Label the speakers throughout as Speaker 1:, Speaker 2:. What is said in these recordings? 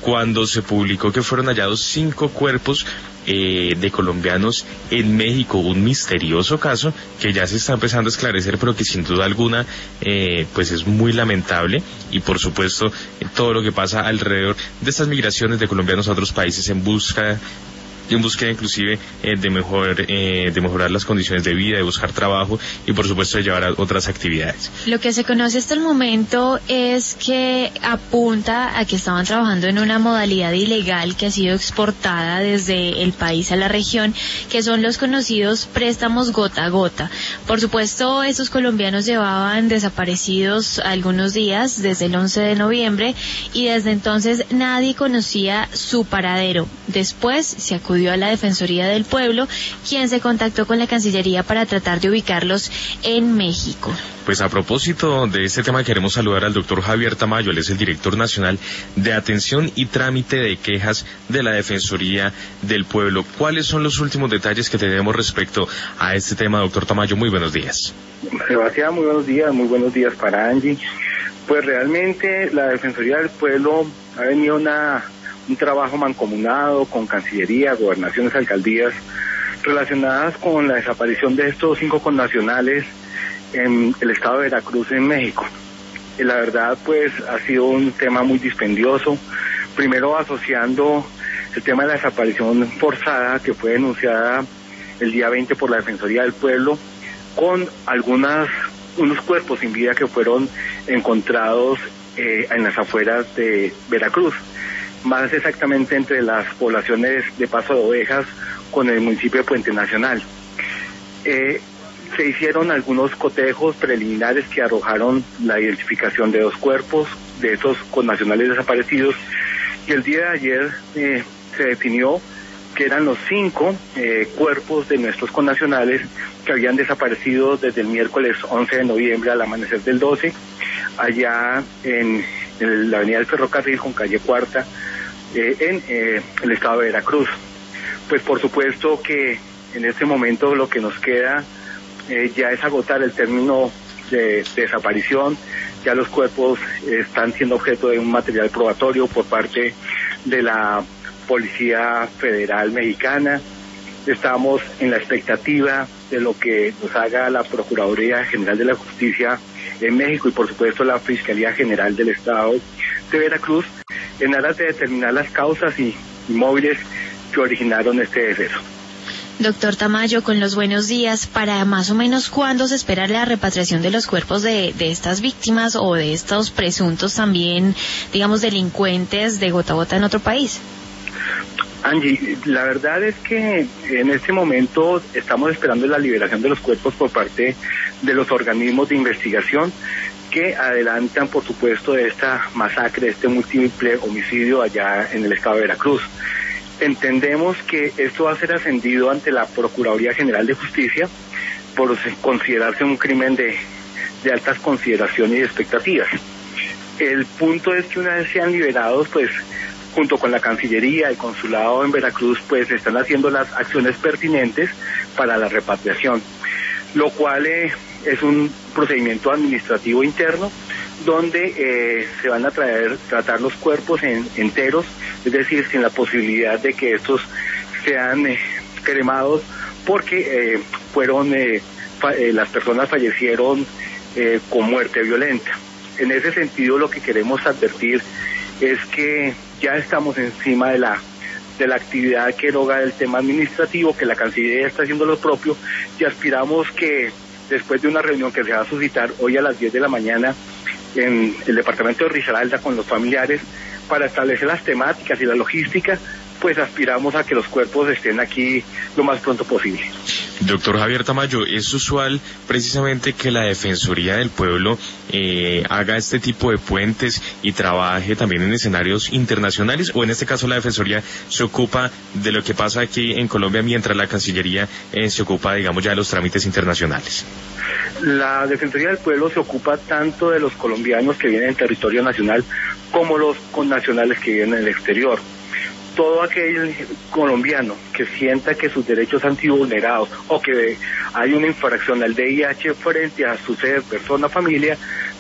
Speaker 1: cuando se publicó que fueron hallados 5 cuerpos de colombianos en México, un misterioso caso que ya se está empezando a esclarecer, pero que sin duda alguna pues es muy lamentable, y por supuesto todo lo que pasa alrededor de estas migraciones de colombianos a otros países en búsqueda inclusive de mejorar las condiciones de vida, de buscar trabajo y por supuesto de llevar a otras actividades.
Speaker 2: Lo que se conoce hasta el momento es que apunta a que estaban trabajando en una modalidad ilegal que ha sido exportada desde el país a la región, que son los conocidos préstamos gota a gota. Por supuesto, estos colombianos llevaban desaparecidos algunos días, desde el 11 de noviembre, y desde entonces nadie conocía su paradero. Después se acudió a la Defensoría del Pueblo, quien se contactó con la Cancillería para tratar de ubicarlos en México.
Speaker 1: Pues a propósito de este tema queremos saludar al doctor Javier Tamayo. Él es el director nacional de atención y trámite de quejas de la Defensoría del Pueblo. ¿Cuáles son los últimos detalles que tenemos respecto a este tema, doctor Tamayo? Muy buenos días.
Speaker 3: Sebastián, muy buenos días para Angie. Pues realmente la Defensoría del Pueblo ha venido un trabajo mancomunado con Cancillería, gobernaciones, alcaldías, relacionadas con la desaparición de estos 5 connacionales en el estado de Veracruz, en México. Y la verdad, pues, ha sido un tema muy dispendioso, primero asociando el tema de la desaparición forzada, que fue denunciada el día 20 por la Defensoría del Pueblo, con unos cuerpos sin vida que fueron encontrados en las afueras de Veracruz, más exactamente entre las poblaciones de Paso de Ovejas con el municipio de Puente Nacional. Se hicieron algunos cotejos preliminares que arrojaron la identificación de 2 cuerpos de esos connacionales desaparecidos, y el día de ayer se definió que eran los 5 cuerpos de nuestros connacionales que habían desaparecido desde el miércoles 11 de noviembre al amanecer del 12, allá en la avenida del Ferrocarril con calle Cuarta, en el estado de Veracruz. Pues por supuesto que en este momento lo que nos queda ya es agotar el término de desaparición. Ya los cuerpos están siendo objeto de un material probatorio por parte de la Policía Federal Mexicana. Estamos en la expectativa de lo que nos haga la Procuraduría General de la Justicia en México y por supuesto la Fiscalía General del Estado de Veracruz, en aras de determinar las causas y móviles que originaron este deceso.
Speaker 2: Doctor Tamayo, con los buenos días, ¿para más o menos cuándo se espera la repatriación de los cuerpos de estas víctimas o de estos presuntos también, digamos, delincuentes de gota a gota en otro país?
Speaker 3: Angie, la verdad es que en este momento estamos esperando la liberación de los cuerpos por parte de los organismos de investigación que adelantan, por supuesto, de esta masacre, este múltiple homicidio allá en el estado de Veracruz. Entendemos que esto va a ser ascendido ante la Procuraduría General de Justicia por considerarse un crimen de altas consideraciones y expectativas. El punto es que una vez sean liberados, pues junto con la Cancillería, el Consulado en Veracruz, pues están haciendo las acciones pertinentes para la repatriación, lo cual es un procedimiento administrativo interno donde se van a tratar los cuerpos enteros, es decir, sin la posibilidad de que estos sean cremados, porque las personas fallecieron con muerte violenta. En ese sentido, lo que queremos advertir es que ya estamos encima de la actividad que eroga el tema administrativo, que la Cancillería está haciendo lo propio, y aspiramos que después de una reunión que se va a suscitar hoy a las 10 de la mañana en el departamento de Risaralda con los familiares para establecer las temáticas y la logística, pues aspiramos a que los cuerpos estén aquí lo más pronto posible.
Speaker 1: Doctor Javier Tamayo, ¿es usual precisamente que la Defensoría del Pueblo haga este tipo de puentes y trabaje también en escenarios internacionales, o en este caso la Defensoría se ocupa de lo que pasa aquí en Colombia mientras la Cancillería se ocupa, digamos, ya de los trámites internacionales?
Speaker 3: La Defensoría del Pueblo se ocupa tanto de los colombianos que vienen en territorio nacional como los connacionales que viven en el exterior. Todo aquel colombiano que sienta que sus derechos han sido vulnerados o que hay una infracción al VIH frente a su ser, persona, familia,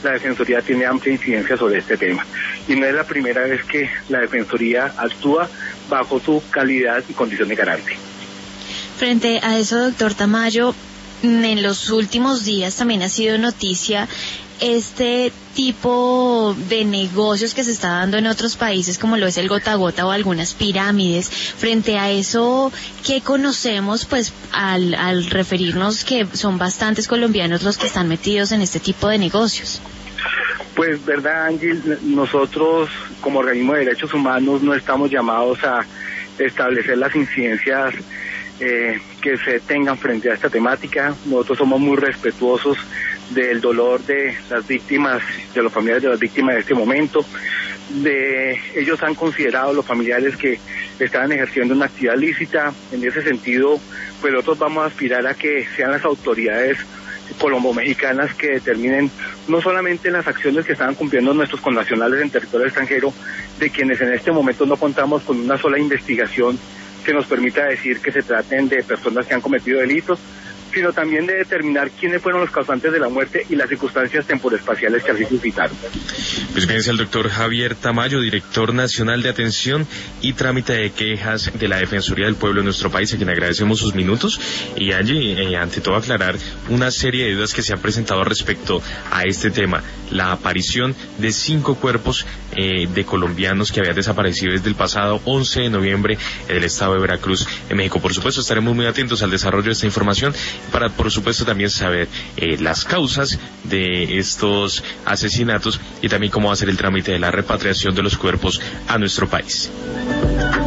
Speaker 3: la Defensoría tiene amplia incidencia sobre este tema. Y no es la primera vez que la Defensoría actúa bajo su calidad y condición de garante.
Speaker 2: Frente a eso, doctor Tamayo, en los últimos días también ha sido noticia este tipo de negocios que se está dando en otros países, como lo es el gota a gota o algunas pirámides. Frente a eso, ¿qué conocemos pues al referirnos que son bastantes colombianos los que están metidos en este tipo de negocios?
Speaker 3: Pues verdad, Ángel, nosotros como organismo de derechos humanos no estamos llamados a establecer las incidencias que se tengan frente a esta temática. Nosotros somos muy respetuosos del dolor de las víctimas, de los familiares de las víctimas de este momento. Ellos han considerado, los familiares, que estaban ejerciendo una actividad lícita. En ese sentido, pues nosotros vamos a aspirar a que sean las autoridades colombo-mexicanas que determinen no solamente las acciones que estaban cumpliendo nuestros connacionales en territorio extranjero, de quienes en este momento no contamos con una sola investigación que nos permita decir que se traten de personas que han cometido delitos, sino también de determinar quiénes fueron los causantes de la muerte y las circunstancias temporospaciales que así suscitaron.
Speaker 1: Pues bien, es el doctor Javier Tamayo, director nacional de atención y trámite de quejas de la Defensoría del Pueblo en nuestro país, a quien agradecemos sus minutos. Y allí, ante todo, aclarar una serie de dudas que se han presentado respecto a este tema. La aparición de 5 cuerpos de colombianos que habían desaparecido desde el pasado 11 de noviembre en el estado de Veracruz, en México. Por supuesto, estaremos muy atentos al desarrollo de esta información para, por supuesto, también saber las causas de estos asesinatos y también cómo va a ser el trámite de la repatriación de los cuerpos a nuestro país.